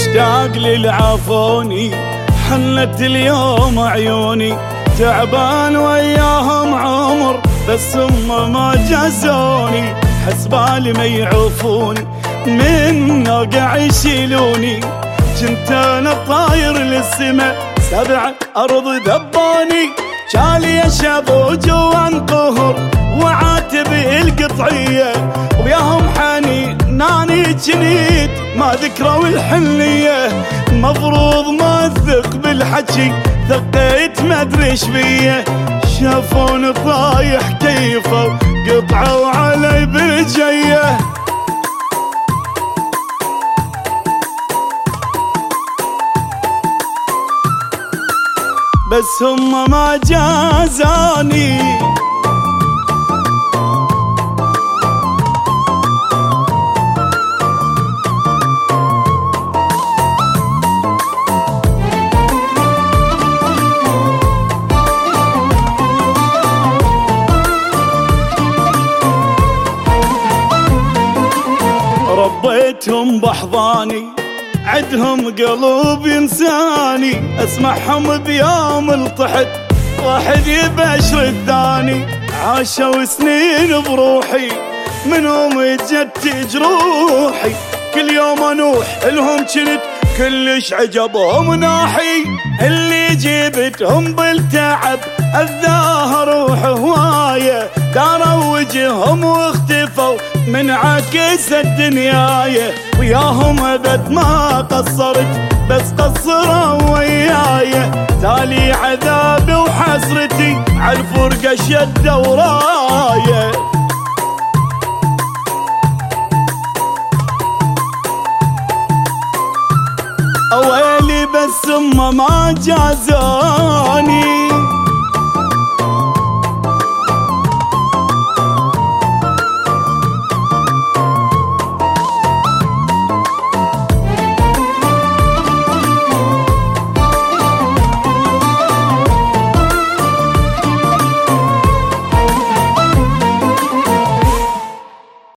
مشتاق للعافوني، حلت اليوم عيوني، تعبان وياهم عمر بس هم ما جازوني، حسبالي ما يعوفوني من نوقع يشيلوني، كنت انا طاير للسما 7 أرض ذبوني، شالي شابو جوان قهر وعاتب القطعية، وياهم حنيناني جنيد ما ذكروا الحنية، مفروض ما اثق بالحكي ثقيت ما ادري ايش بيه، شافوني طايح كيفوا قطعوا علي بالجيه، بس هم ما جازاني. ربيتهم بحضاني عدهم قلوب انساني، اسمعهم بيوم الطحت واحد يبشر الثاني، عاشوا سنين بروحي منهم جت جروحي، كل يوم انوح لهم كنت كلش عجبهم ناحي، اللي جبتهم بالتعب الظاهر روح هوايه، داروا وجههم واختفوا من عكس الدنيايه، وياهم ابد ما قصرت بس قصروا وياي، تالي عذابي وحسرتي عالفرقه شده ورايه، ويلي بس هم ما جازوني.